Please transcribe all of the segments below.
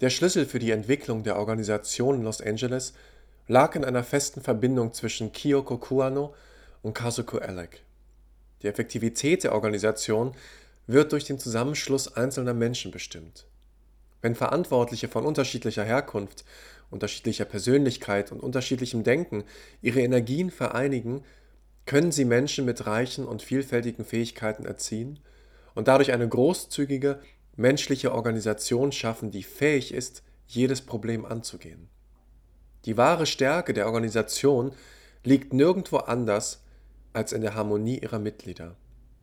Der Schlüssel für die Entwicklung der Organisation in Los Angeles lag in einer festen Verbindung zwischen Kyoko Kuano und Kazuko Alec. Die Effektivität der Organisation wird durch den Zusammenschluss einzelner Menschen bestimmt. Wenn Verantwortliche von unterschiedlicher Herkunft, unterschiedlicher Persönlichkeit und unterschiedlichem Denken ihre Energien vereinigen, können sie Menschen mit reichen und vielfältigen Fähigkeiten erziehen und dadurch eine großzügige, menschliche Organisation schaffen, die fähig ist, jedes Problem anzugehen. Die wahre Stärke der Organisation liegt nirgendwo anders als in der Harmonie ihrer Mitglieder.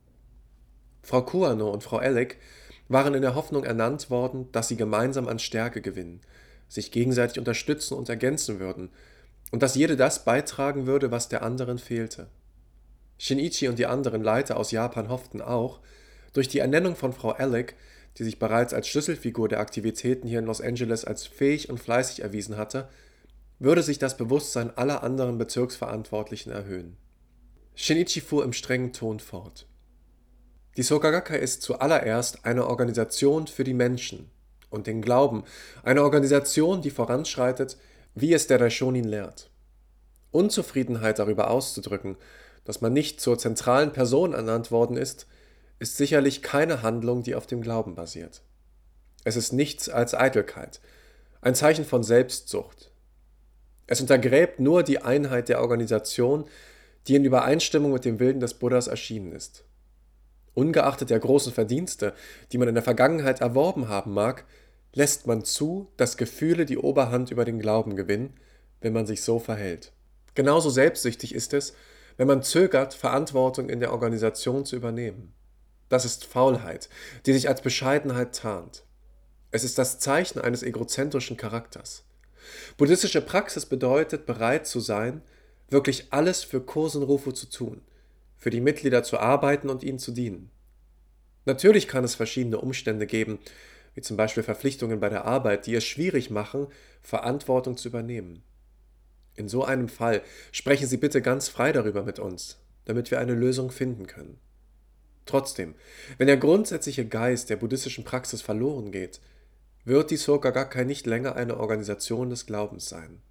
Frau Kuano und Frau Alec waren in der Hoffnung ernannt worden, dass sie gemeinsam an Stärke gewinnen, sich gegenseitig unterstützen und ergänzen würden und dass jede das beitragen würde, was der anderen fehlte. Shinichi und die anderen Leiter aus Japan hofften auch, durch die Ernennung von Frau Alec, die sich bereits als Schlüsselfigur der Aktivitäten hier in Los Angeles als fähig und fleißig erwiesen hatte, würde sich das Bewusstsein aller anderen Bezirksverantwortlichen erhöhen. Shinichi fuhr im strengen Ton fort. Die Sokagakai ist zuallererst eine Organisation für die Menschen und den Glauben, eine Organisation, die voranschreitet, wie es der Daishonin lehrt. Unzufriedenheit darüber auszudrücken, dass man nicht zur zentralen Person ernannt worden ist sicherlich keine Handlung, die auf dem Glauben basiert. Es ist nichts als Eitelkeit, ein Zeichen von Selbstsucht. Es untergräbt nur die Einheit der Organisation, die in Übereinstimmung mit dem Willen des Buddhas erschienen ist. Ungeachtet der großen Verdienste, die man in der Vergangenheit erworben haben mag, lässt man zu, dass Gefühle die Oberhand über den Glauben gewinnen, wenn man sich so verhält. Genauso selbstsüchtig ist es, wenn man zögert, Verantwortung in der Organisation zu übernehmen. Das ist Faulheit, die sich als Bescheidenheit tarnt. Es ist das Zeichen eines egozentrischen Charakters. Buddhistische Praxis bedeutet, bereit zu sein, wirklich alles für Kosen Rufu zu tun, für die Mitglieder zu arbeiten und ihnen zu dienen. Natürlich kann es verschiedene Umstände geben, wie zum Beispiel Verpflichtungen bei der Arbeit, die es schwierig machen, Verantwortung zu übernehmen. In so einem Fall sprechen Sie bitte ganz frei darüber mit uns, damit wir eine Lösung finden können. Trotzdem, wenn der grundsätzliche Geist der buddhistischen Praxis verloren geht, wird die Soka Gakkai nicht länger eine Organisation des Glaubens sein.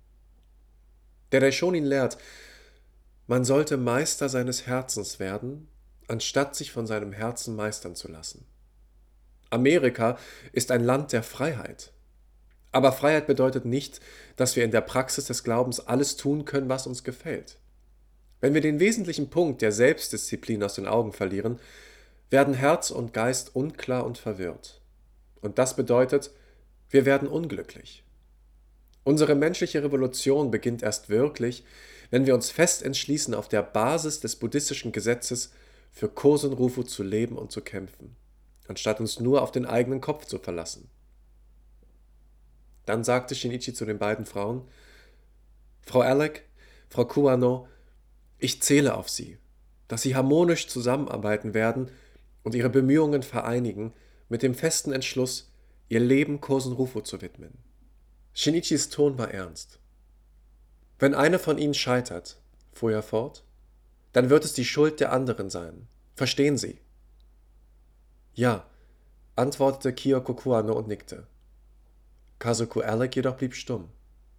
Der Daishonin lehrt, man sollte Meister seines Herzens werden, anstatt sich von seinem Herzen meistern zu lassen. Amerika ist ein Land der Freiheit. Aber Freiheit bedeutet nicht, dass wir in der Praxis des Glaubens alles tun können, was uns gefällt. Wenn wir den wesentlichen Punkt der Selbstdisziplin aus den Augen verlieren, werden Herz und Geist unklar und verwirrt. Und das bedeutet, wir werden unglücklich. Unsere menschliche Revolution beginnt erst wirklich, wenn wir uns fest entschließen, auf der Basis des buddhistischen Gesetzes für Kosen Rufu zu leben und zu kämpfen, anstatt uns nur auf den eigenen Kopf zu verlassen. Dann sagte Shinichi zu den beiden Frauen: Frau Alec, Frau Kuano, ich zähle auf Sie, dass Sie harmonisch zusammenarbeiten werden und Ihre Bemühungen vereinigen mit dem festen Entschluss, Ihr Leben Kosen Rufu zu widmen. Shinichis Ton war ernst. Wenn eine von Ihnen scheitert, fuhr er fort, dann wird es die Schuld der anderen sein. Verstehen Sie? Ja, antwortete Kyoko Kuano und nickte. Kazuko Alec jedoch blieb stumm.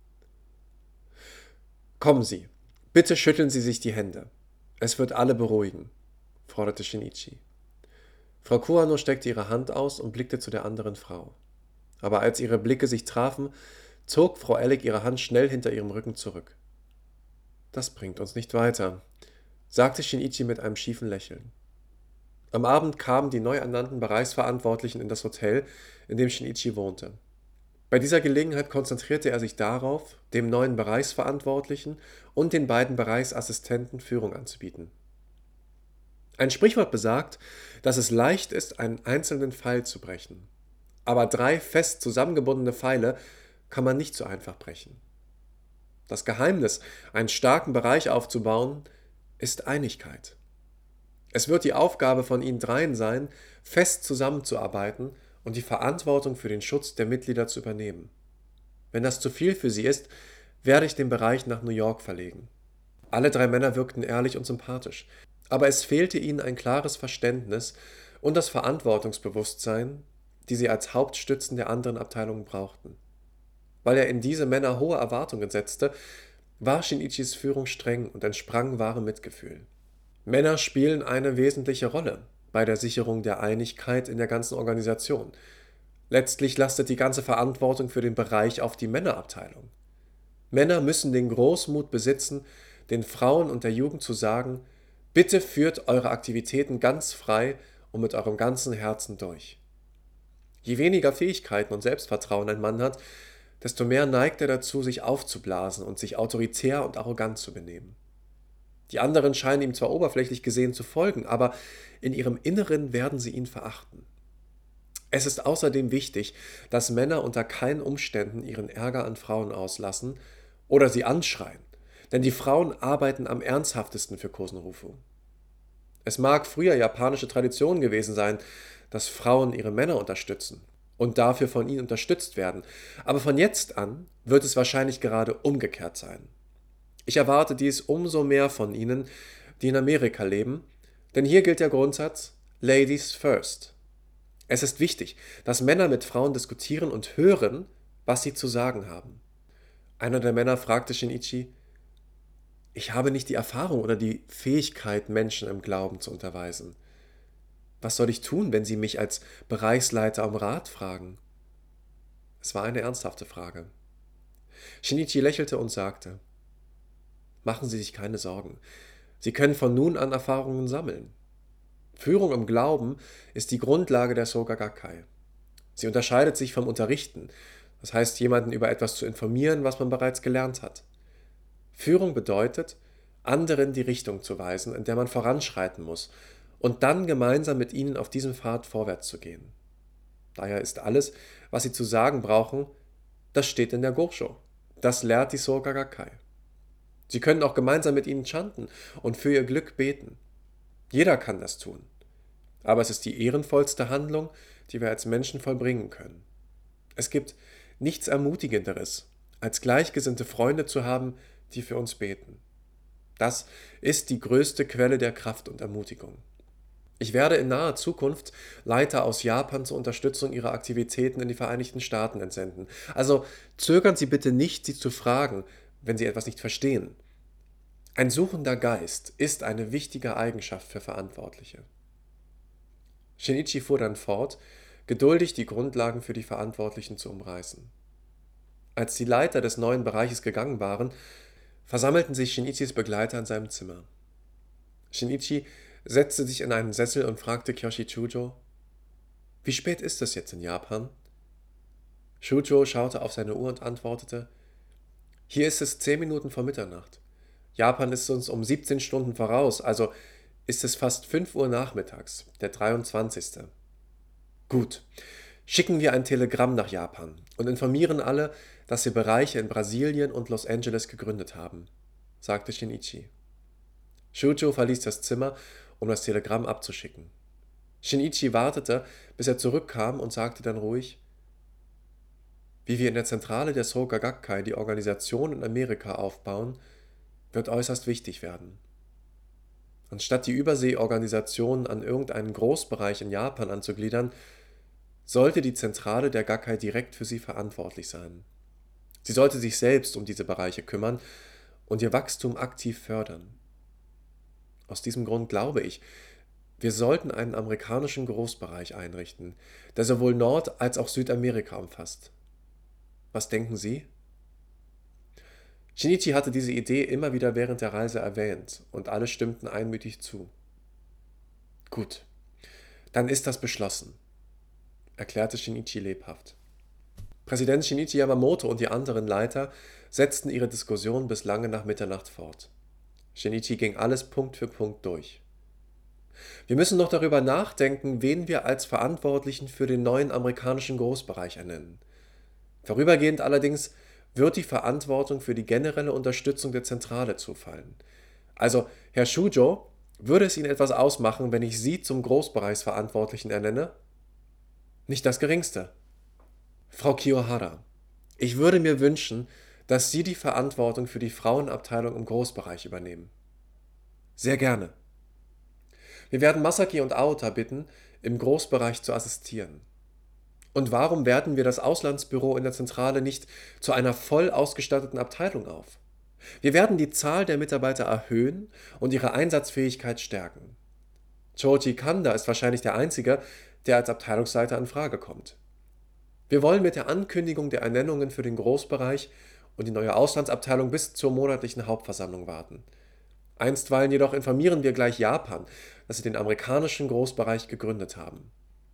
Kommen Sie, bitte schütteln Sie sich die Hände. Es wird alle beruhigen, forderte Shinichi. Frau Kuano steckte ihre Hand aus und blickte zu der anderen Frau. Aber als ihre Blicke sich trafen, zog Frau Alec ihre Hand schnell hinter ihrem Rücken zurück. Das bringt uns nicht weiter, sagte Shinichi mit einem schiefen Lächeln. Am Abend kamen die neu ernannten Bereichsverantwortlichen in das Hotel, in dem Shinichi wohnte. Bei dieser Gelegenheit konzentrierte er sich darauf, dem neuen Bereichsverantwortlichen und den beiden Bereichsassistenten Führung anzubieten. Ein Sprichwort besagt, dass es leicht ist, einen einzelnen Pfeil zu brechen. Aber 3 fest zusammengebundene Pfeile kann man nicht so einfach brechen. Das Geheimnis, einen starken Bereich aufzubauen, ist Einigkeit. Es wird die Aufgabe von Ihnen dreien sein, fest zusammenzuarbeiten und die Verantwortung für den Schutz der Mitglieder zu übernehmen. Wenn das zu viel für Sie ist, werde ich den Bereich nach New York verlegen. Alle 3 Männer wirkten ehrlich und sympathisch, aber es fehlte ihnen ein klares Verständnis und das Verantwortungsbewusstsein, die sie als Hauptstützen der anderen Abteilungen brauchten. Weil er in diese Männer hohe Erwartungen setzte, war Shinichis Führung streng und entsprang wahrem Mitgefühl. Männer spielen eine wesentliche Rolle bei der Sicherung der Einigkeit in der ganzen Organisation. Letztlich lastet die ganze Verantwortung für den Bereich auf die Männerabteilung. Männer müssen den Großmut besitzen, den Frauen und der Jugend zu sagen: Bitte führt eure Aktivitäten ganz frei und mit eurem ganzen Herzen durch. Je weniger Fähigkeiten und Selbstvertrauen ein Mann hat, desto mehr neigt er dazu, sich aufzublasen und sich autoritär und arrogant zu benehmen. Die anderen scheinen ihm zwar oberflächlich gesehen zu folgen, aber in ihrem Inneren werden sie ihn verachten. Es ist außerdem wichtig, dass Männer unter keinen Umständen ihren Ärger an Frauen auslassen oder sie anschreien, denn die Frauen arbeiten am ernsthaftesten für Kosenrufu. Es mag früher japanische Tradition gewesen sein, dass Frauen ihre Männer unterstützen und dafür von ihnen unterstützt werden, aber von jetzt an wird es wahrscheinlich gerade umgekehrt sein. Ich erwarte dies umso mehr von ihnen, die in Amerika leben, denn hier gilt der Grundsatz Ladies first. Es ist wichtig, dass Männer mit Frauen diskutieren und hören, was sie zu sagen haben. Einer der Männer fragte Shinichi: Ich habe nicht die Erfahrung oder die Fähigkeit, Menschen im Glauben zu unterweisen. Was soll ich tun, wenn Sie mich als Bereichsleiter um Rat fragen? Es war eine ernsthafte Frage. Shinichi lächelte und sagte: Machen Sie sich keine Sorgen. Sie können von nun an Erfahrungen sammeln. Führung im Glauben ist die Grundlage der Soka Gakkai. Sie unterscheidet sich vom Unterrichten, das heißt, jemanden über etwas zu informieren, was man bereits gelernt hat. Führung bedeutet, anderen die Richtung zu weisen, in der man voranschreiten muss, und dann gemeinsam mit ihnen auf diesem Pfad vorwärts zu gehen. Daher ist alles, was sie zu sagen brauchen, das steht in der Gosho. Das lehrt die Soka Gakkai. Sie können auch gemeinsam mit ihnen chanten und für ihr Glück beten. Jeder kann das tun. Aber es ist die ehrenvollste Handlung, die wir als Menschen vollbringen können. Es gibt nichts Ermutigenderes, als gleichgesinnte Freunde zu haben, die für uns beten. Das ist die größte Quelle der Kraft und Ermutigung. Ich werde in naher Zukunft Leiter aus Japan zur Unterstützung ihrer Aktivitäten in die Vereinigten Staaten entsenden. Also zögern Sie bitte nicht, sie zu fragen, wenn Sie etwas nicht verstehen. Ein suchender Geist ist eine wichtige Eigenschaft für Verantwortliche. Shinichi fuhr dann fort, geduldig die Grundlagen für die Verantwortlichen zu umreißen. Als die Leiter des neuen Bereiches gegangen waren, versammelten sich Shinichis Begleiter in seinem Zimmer. Shinichi setzte sich in einen Sessel und fragte Kyoshi Chujo: Wie spät ist es jetzt in Japan? Chujo schaute auf seine Uhr und antwortete: Hier ist es 10 Minuten vor Mitternacht. Japan ist uns um 17 Stunden voraus, also ist es fast 5 Uhr nachmittags, der 23. Gut, schicken wir ein Telegramm nach Japan und informieren alle, dass sie Bereiche in Brasilien und Los Angeles gegründet haben, sagte Shinichi. Chujo verließ das Zimmer, um das Telegramm abzuschicken. Shinichi wartete, bis er zurückkam und sagte dann ruhig: Wie wir in der Zentrale der Soka Gakkai die Organisation in Amerika aufbauen, wird äußerst wichtig werden. Anstatt die Überseeorganisation an irgendeinen Großbereich in Japan anzugliedern, sollte die Zentrale der Gakkai direkt für sie verantwortlich sein. Sie sollte sich selbst um diese Bereiche kümmern und ihr Wachstum aktiv fördern. Aus diesem Grund glaube ich, wir sollten einen amerikanischen Großbereich einrichten, der sowohl Nord- als auch Südamerika umfasst. Was denken Sie? Shinichi hatte diese Idee immer wieder während der Reise erwähnt und alle stimmten einmütig zu. Gut, dann ist das beschlossen, erklärte Shinichi lebhaft. Präsident Shinichi Yamamoto und die anderen Leiter setzten ihre Diskussion bis lange nach Mitternacht fort. Shinichi ging alles Punkt für Punkt durch. Wir müssen noch darüber nachdenken, wen wir als Verantwortlichen für den neuen amerikanischen Großbereich ernennen. Vorübergehend allerdings wird die Verantwortung für die generelle Unterstützung der Zentrale zufallen. Also, Herr Chujo, würde es Ihnen etwas ausmachen, wenn ich Sie zum Großbereichsverantwortlichen ernenne? Nicht das Geringste. Frau Kiyohara, ich würde mir wünschen, dass Sie die Verantwortung für die Frauenabteilung im Großbereich übernehmen. Sehr gerne. Wir werden Masaki und Aota bitten, im Großbereich zu assistieren. Und warum werten wir das Auslandsbüro in der Zentrale nicht zu einer voll ausgestatteten Abteilung auf? Wir werden die Zahl der Mitarbeiter erhöhen und ihre Einsatzfähigkeit stärken. Choji Kanda ist wahrscheinlich der Einzige, der als Abteilungsleiter in Frage kommt. Wir wollen mit der Ankündigung der Ernennungen für den Großbereich und die neue Auslandsabteilung bis zur monatlichen Hauptversammlung warten. Einstweilen jedoch informieren wir gleich Japan, dass sie den amerikanischen Großbereich gegründet haben.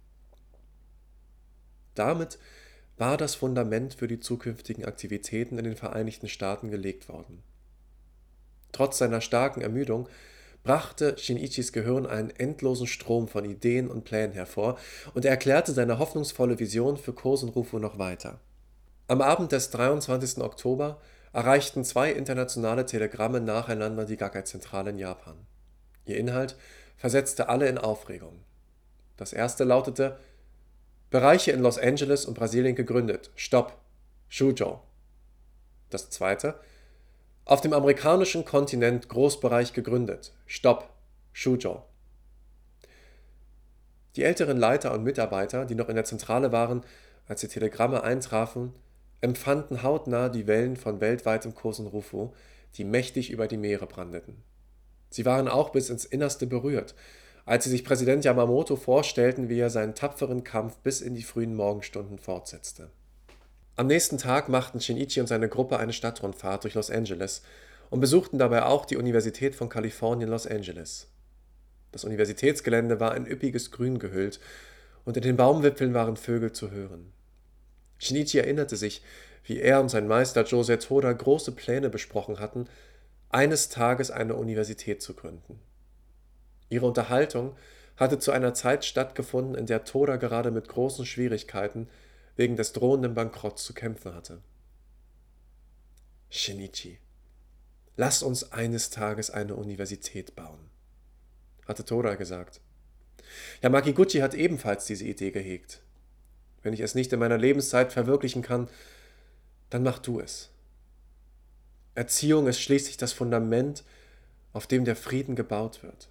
Damit war das Fundament für die zukünftigen Aktivitäten in den Vereinigten Staaten gelegt worden. Trotz seiner starken Ermüdung brachte Shinichis Gehirn einen endlosen Strom von Ideen und Plänen hervor und er erklärte seine hoffnungsvolle Vision für Kosenrufu noch weiter. Am Abend des 23. Oktober erreichten 2 internationale Telegramme nacheinander die Gakkai-Zentrale in Japan. Ihr Inhalt versetzte alle in Aufregung. Das erste lautete: Bereiche in Los Angeles und Brasilien gegründet. Stopp. Shujō. Das zweite: Auf dem amerikanischen Kontinent Großbereich gegründet. Stopp. Shujō. Die älteren Leiter und Mitarbeiter, die noch in der Zentrale waren, als die Telegramme eintrafen, empfanden hautnah die Wellen von weltweitem Kosenrufu, die mächtig über die Meere brandeten. Sie waren auch bis ins Innerste berührt, als sie sich Präsident Yamamoto vorstellten, wie er seinen tapferen Kampf bis in die frühen Morgenstunden fortsetzte. Am nächsten Tag machten Shinichi und seine Gruppe eine Stadtrundfahrt durch Los Angeles und besuchten dabei auch die Universität von Kalifornien Los Angeles. Das Universitätsgelände war in üppiges Grün gehüllt und in den Baumwipfeln waren Vögel zu hören. Shinichi erinnerte sich, wie er und sein Meister Josei Toda große Pläne besprochen hatten, eines Tages eine Universität zu gründen. Ihre Unterhaltung hatte zu einer Zeit stattgefunden, in der Toda gerade mit großen Schwierigkeiten wegen des drohenden Bankrotts zu kämpfen hatte. Shinichi, lass uns eines Tages eine Universität bauen, hatte Toda gesagt. Yamakiguchi hat ebenfalls diese Idee gehegt. Wenn ich es nicht in meiner Lebenszeit verwirklichen kann, dann mach du es. Erziehung ist schließlich das Fundament, auf dem der Frieden gebaut wird.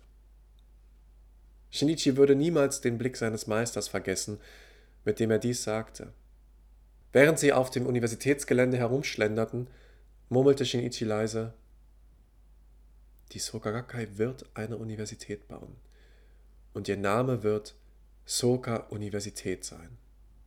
Shinichi würde niemals den Blick seines Meisters vergessen, mit dem er dies sagte. Während sie auf dem Universitätsgelände herumschlenderten, murmelte Shinichi leise: Die Soka Gakkai wird eine Universität bauen und ihr Name wird Soka Universität sein.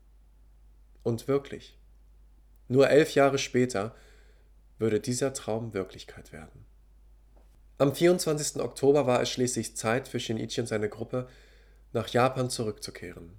Und wirklich, nur 11 Jahre später würde dieser Traum Wirklichkeit werden. Am 24. Oktober war es schließlich Zeit für Shinichi und seine Gruppe, nach Japan zurückzukehren.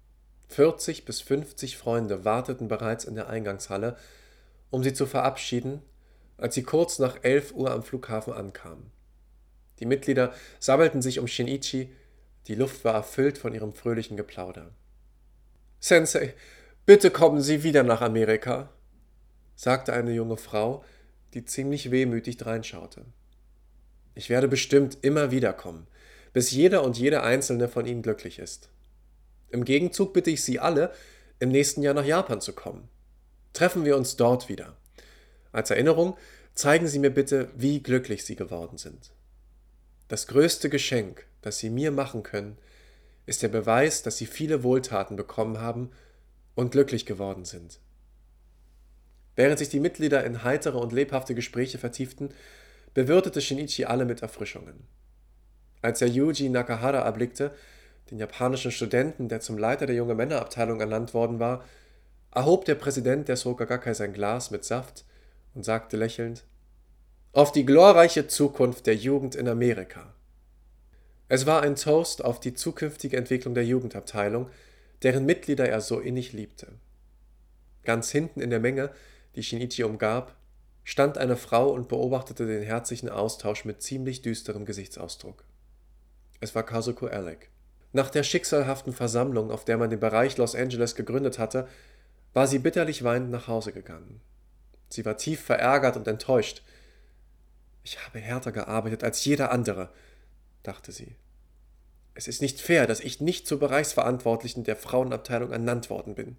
40 bis 50 Freunde warteten bereits in der Eingangshalle, um sie zu verabschieden, als sie kurz nach 11 Uhr am Flughafen ankamen. Die Mitglieder sammelten sich um Shinichi, die Luft war erfüllt von ihrem fröhlichen Geplauder. »Sensei, bitte kommen Sie wieder nach Amerika«, sagte eine junge Frau, die ziemlich wehmütig dreinschaute. »Ich werde bestimmt immer wiederkommen, bis jeder und jede einzelne von Ihnen glücklich ist. Im Gegenzug bitte ich Sie alle, im nächsten Jahr nach Japan zu kommen. Treffen wir uns dort wieder. Als Erinnerung zeigen Sie mir bitte, wie glücklich Sie geworden sind. Das größte Geschenk, das Sie mir machen können, ist der Beweis, dass Sie viele Wohltaten bekommen haben und glücklich geworden sind.« Während sich die Mitglieder in heitere und lebhafte Gespräche vertieften, bewirtete Shinichi alle mit Erfrischungen. Als er Yuji Nakahara erblickte, den japanischen Studenten, der zum Leiter der Junge Männerabteilung ernannt worden war, erhob der Präsident der Soka Gakkai sein Glas mit Saft und sagte lächelnd: »Auf die glorreiche Zukunft der Jugend in Amerika.« Es war ein Toast auf die zukünftige Entwicklung der Jugendabteilung, deren Mitglieder er so innig liebte. Ganz hinten in der Menge, die Shinichi umgab, stand eine Frau und beobachtete den herzlichen Austausch mit ziemlich düsterem Gesichtsausdruck. Es war Kazuko Alec. Nach der schicksalhaften Versammlung, auf der man den Bereich Los Angeles gegründet hatte, war sie bitterlich weinend nach Hause gegangen. Sie war tief verärgert und enttäuscht. »Ich habe härter gearbeitet als jeder andere«, dachte sie. »Es ist nicht fair, dass ich nicht zur Bereichsverantwortlichen der Frauenabteilung ernannt worden bin.«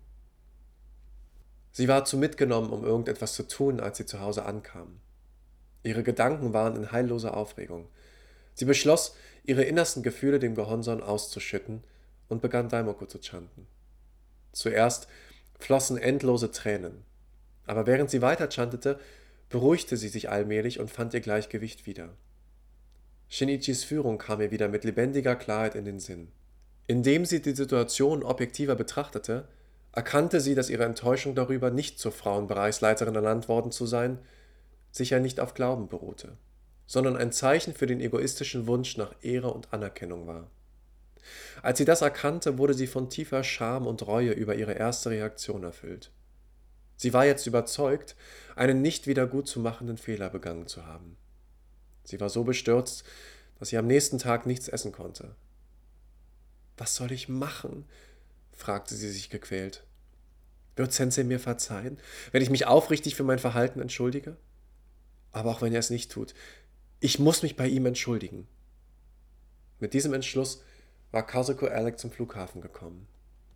Sie war zu mitgenommen, um irgendetwas zu tun, als sie zu Hause ankam. Ihre Gedanken waren in heilloser Aufregung. Sie beschloss, ihre innersten Gefühle dem Gehonson auszuschütten und begann Daimoku zu chanten. Zuerst flossen endlose Tränen, aber während sie weiter chantete, beruhigte sie sich allmählich und fand ihr Gleichgewicht wieder. Shinichis Führung kam ihr wieder mit lebendiger Klarheit in den Sinn. Indem sie die Situation objektiver betrachtete, erkannte sie, dass ihre Enttäuschung darüber, nicht zur Frauenbereichsleiterin ernannt worden zu sein, sicher nicht auf Glauben beruhte, sondern ein Zeichen für den egoistischen Wunsch nach Ehre und Anerkennung war. Als sie das erkannte, wurde sie von tiefer Scham und Reue über ihre erste Reaktion erfüllt. Sie war jetzt überzeugt, einen nicht wieder gut zu machenden Fehler begangen zu haben. Sie war so bestürzt, dass sie am nächsten Tag nichts essen konnte. »Was soll ich machen?« fragte sie sich gequält. »Wird Sensei mir verzeihen, wenn ich mich aufrichtig für mein Verhalten entschuldige? Aber auch wenn er es nicht tut, ich muss mich bei ihm entschuldigen.« Mit diesem Entschluss war Kazuko Alec zum Flughafen gekommen.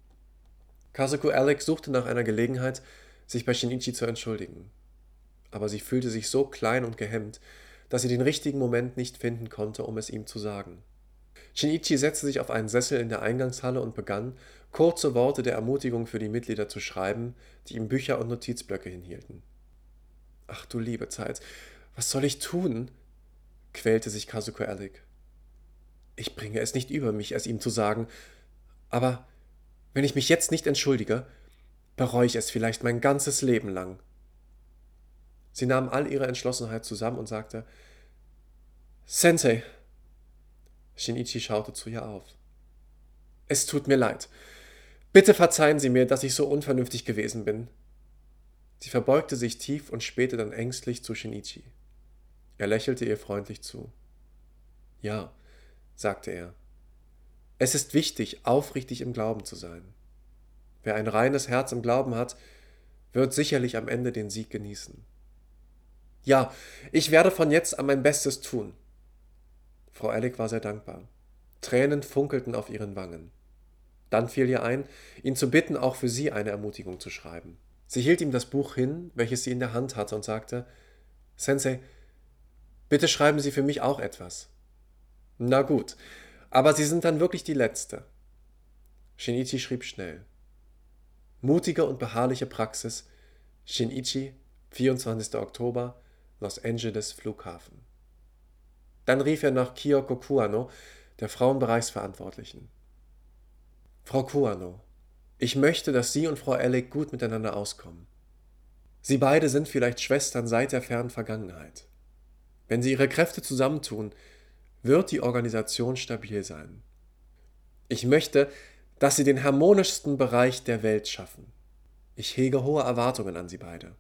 Kazuko Alec suchte nach einer Gelegenheit, sich bei Shinichi zu entschuldigen. Aber sie fühlte sich so klein und gehemmt, dass sie den richtigen Moment nicht finden konnte, um es ihm zu sagen. Shinichi setzte sich auf einen Sessel in der Eingangshalle und begann, kurze Worte der Ermutigung für die Mitglieder zu schreiben, die ihm Bücher und Notizblöcke hinhielten. »Ach du liebe Zeit, was soll ich tun?« quälte sich Kazuko Alec. »Ich bringe es nicht über mich, es ihm zu sagen, aber wenn ich mich jetzt nicht entschuldige, bereue ich es vielleicht mein ganzes Leben lang.« Sie nahm all ihre Entschlossenheit zusammen und sagte, »Sensei!« Shinichi schaute zu ihr auf. »Es tut mir leid. Bitte verzeihen Sie mir, dass ich so unvernünftig gewesen bin.« Sie verbeugte sich tief und spähte dann ängstlich zu Shinichi. Er lächelte ihr freundlich zu. »Ja«, sagte er, »es ist wichtig, aufrichtig im Glauben zu sein. Wer ein reines Herz im Glauben hat, wird sicherlich am Ende den Sieg genießen. Ja, ich werde von jetzt an mein Bestes tun.« Frau Alec war sehr dankbar. Tränen funkelten auf ihren Wangen. Dann fiel ihr ein, ihn zu bitten, auch für sie eine Ermutigung zu schreiben. Sie hielt ihm das Buch hin, welches sie in der Hand hatte, und sagte, »Sensei, bitte schreiben Sie für mich auch etwas.« »Na gut, aber Sie sind dann wirklich die Letzte.« Shinichi schrieb schnell. Mutige und beharrliche Praxis, Shinichi, 24. Oktober, Los Angeles Flughafen. Dann rief er nach Kyoko Kuano, der Frauenbereichsverantwortlichen. »Frau Kuano, ich möchte, dass Sie und Frau Alec gut miteinander auskommen. Sie beide sind vielleicht Schwestern seit der fernen Vergangenheit. Wenn Sie Ihre Kräfte zusammentun, wird die Organisation stabil sein. Ich möchte, dass Sie den harmonischsten Bereich der Welt schaffen. Ich hege hohe Erwartungen an Sie beide.«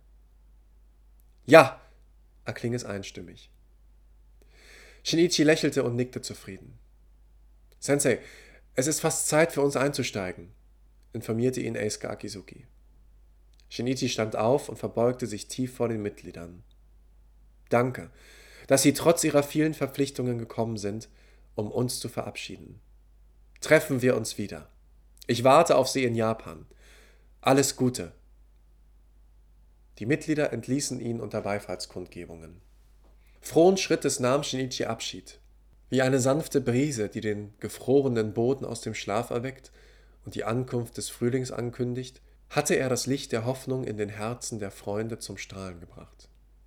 »Ja«, erkling es einstimmig. Shinichi lächelte und nickte zufrieden. »Sensei, es ist fast Zeit für uns einzusteigen«, informierte ihn Eisuke Akizuki. Shinichi stand auf und verbeugte sich tief vor den Mitgliedern. »Danke, dass Sie trotz Ihrer vielen Verpflichtungen gekommen sind, um uns zu verabschieden. Treffen wir uns wieder. Ich warte auf Sie in Japan. Alles Gute.« Die Mitglieder entließen ihn unter Beifallskundgebungen. Frohen Schrittes nahm Shinichi Abschied. Wie eine sanfte Brise, die den gefrorenen Boden aus dem Schlaf erweckt und die Ankunft des Frühlings ankündigt, hatte er das Licht der Hoffnung in den Herzen der Freunde zum Strahlen gebracht.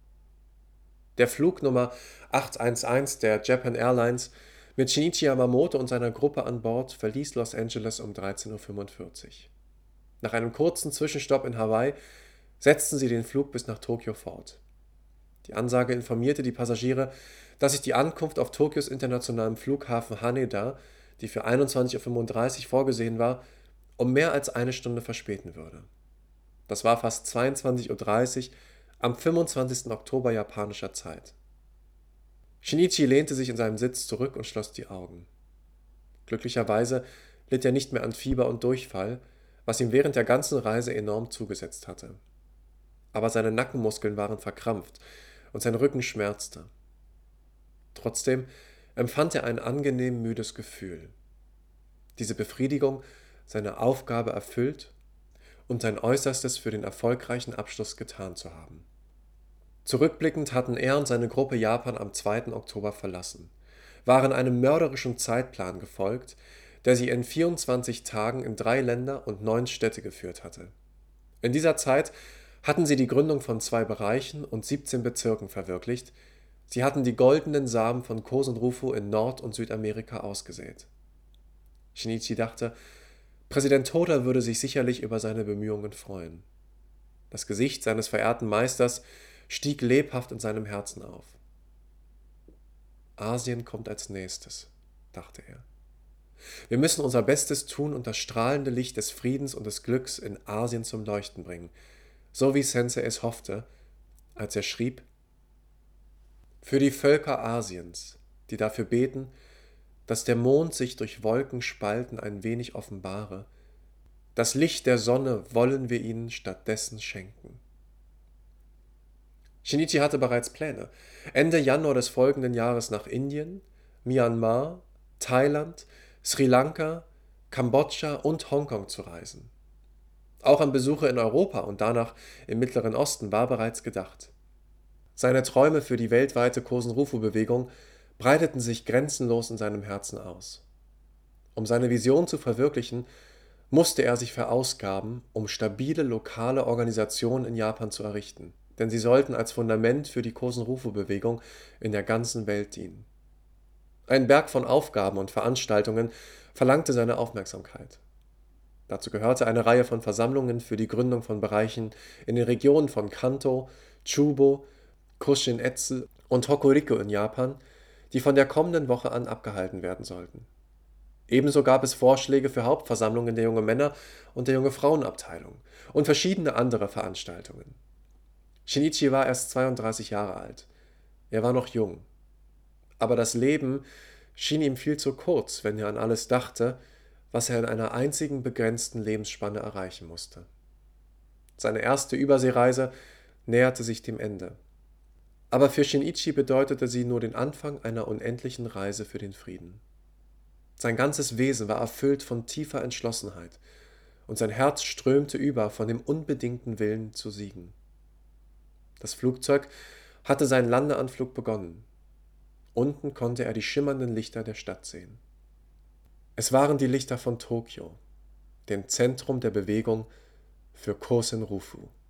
Der Flug Nummer 811 der Japan Airlines mit Shinichi Yamamoto und seiner Gruppe an Bord verließ Los Angeles um 13:45 Uhr. Nach einem kurzen Zwischenstopp in Hawaii setzten sie den Flug bis nach Tokio fort. Die Ansage informierte die Passagiere, dass sich die Ankunft auf Tokios internationalem Flughafen Haneda, die für 21:35 Uhr vorgesehen war, um mehr als eine Stunde verspäten würde. Das war fast 22:30 Uhr am 25. Oktober japanischer Zeit. Shinichi lehnte sich in seinem Sitz zurück und schloss die Augen. Glücklicherweise litt er nicht mehr an Fieber und Durchfall, was ihm während der ganzen Reise enorm zugesetzt hatte. Aber seine Nackenmuskeln waren verkrampft und sein Rücken schmerzte. Trotzdem empfand er ein angenehm müdes Gefühl. Diese Befriedigung, seine Aufgabe erfüllt und sein Äußerstes für den erfolgreichen Abschluss getan zu haben. Zurückblickend hatten er und seine Gruppe Japan am 2. Oktober verlassen, waren einem mörderischen Zeitplan gefolgt, der sie in 24 Tagen in 3 Länder und 9 Städte geführt hatte. In dieser Zeit hatten sie die Gründung von 2 Bereichen und 17 Bezirken verwirklicht. Sie hatten die goldenen Samen von Kosen-Rufu in Nord- und Südamerika ausgesät. Shinichi dachte, Präsident Toda würde sich sicherlich über seine Bemühungen freuen. Das Gesicht seines verehrten Meisters stieg lebhaft in seinem Herzen auf. Asien kommt als nächstes, dachte er. Wir müssen unser Bestes tun und das strahlende Licht des Friedens und des Glücks in Asien zum Leuchten bringen, so wie Sensei es hoffte, als er schrieb: Für die Völker Asiens, die dafür beten, dass der Mond sich durch Wolkenspalten ein wenig offenbare, das Licht der Sonne wollen wir ihnen stattdessen schenken. Shinichi hatte bereits Pläne, Ende Januar des folgenden Jahres nach Indien, Myanmar, Thailand, Sri Lanka, Kambodscha und Hongkong zu reisen. Auch an Besuche in Europa und danach im Mittleren Osten war bereits gedacht. Seine Träume für die weltweite Kosen-Rufu-Bewegung breiteten sich grenzenlos in seinem Herzen aus. Um seine Vision zu verwirklichen, musste er sich verausgaben, um stabile lokale Organisationen in Japan zu errichten, denn sie sollten als Fundament für die Kosen-Rufu-Bewegung in der ganzen Welt dienen. Ein Berg von Aufgaben und Veranstaltungen verlangte seine Aufmerksamkeit. Dazu gehörte eine Reihe von Versammlungen für die Gründung von Bereichen in den Regionen von Kanto, Chubo, Koshin-Etsu und Hokuriku in Japan, die von der kommenden Woche an abgehalten werden sollten. Ebenso gab es Vorschläge für Hauptversammlungen der jungen Männer und der junge Frauenabteilung und verschiedene andere Veranstaltungen. Shinichi war erst 32 Jahre alt. Er war noch jung. Aber das Leben schien ihm viel zu kurz, wenn er an alles dachte, was er in einer einzigen begrenzten Lebensspanne erreichen musste. Seine erste Überseereise näherte sich dem Ende. Aber für Shinichi bedeutete sie nur den Anfang einer unendlichen Reise für den Frieden. Sein ganzes Wesen war erfüllt von tiefer Entschlossenheit und sein Herz strömte über von dem unbedingten Willen zu siegen. Das Flugzeug hatte seinen Landeanflug begonnen. Unten konnte er die schimmernden Lichter der Stadt sehen. Es waren die Lichter von Tokio, dem Zentrum der Bewegung für Kosen-Rufu.